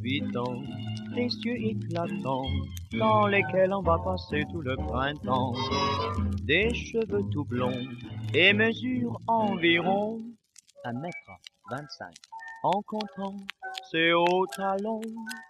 palpitants, des cieux éclatants, dans lesquels on va passer tout le printemps. Des cheveux tout blonds et mesure environ 1,25 m en comptant ses hauts talons.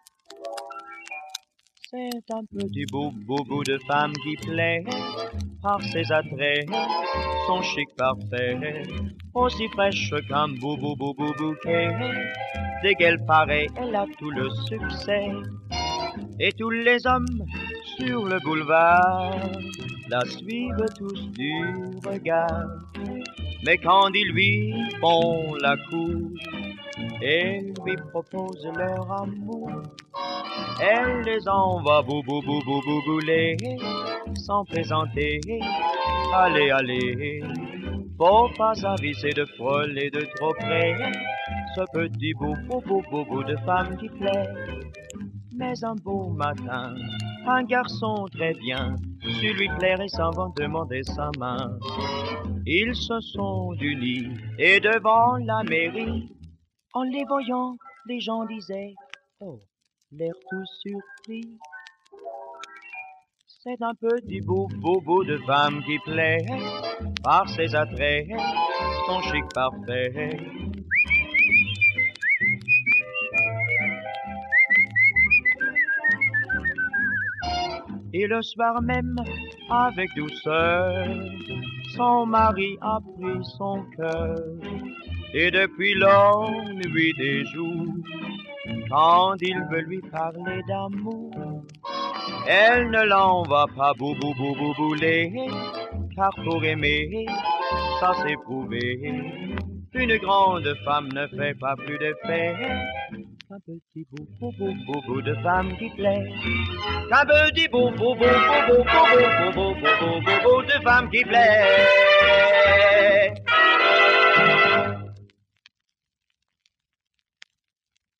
C'est un petit boubou de femme qui plaît par ses attraits, son chic parfait, aussi fraîche qu'un boubou bouquet. Dès qu'elle paraît, elle a tout le succès. Et tous les hommes sur le boulevard la suivent tous du regard. Mais quand ils lui font la cour et lui proposent leur amour, elle les envoie bouler, sans plaisanter. Allez, allez, faut pas aviser de frôler de trop près ce petit boubou de femme qui plaît. Mais un beau matin, un garçon très bien sut lui plaire et s'en vont demander sa main. Ils se sont unis et devant la mairie, en les voyant, les gens disaient « Oh, l'air tout surpris ». C'est un petit boubou de femme qui plaît par ses attraits, son chic parfait. Et le soir même, avec douceur, son mari a pris son cœur. Et depuis lors, nuit et jour, quand il veut lui parler d'amour, elle ne l'envoie pas bouler, car pour aimer, ça s'est prouvé. Une grande femme ne fait pas plus d'effet qu'un petit boubou de femme qui plaît. Qu'un petit boubou de femme qui plaît.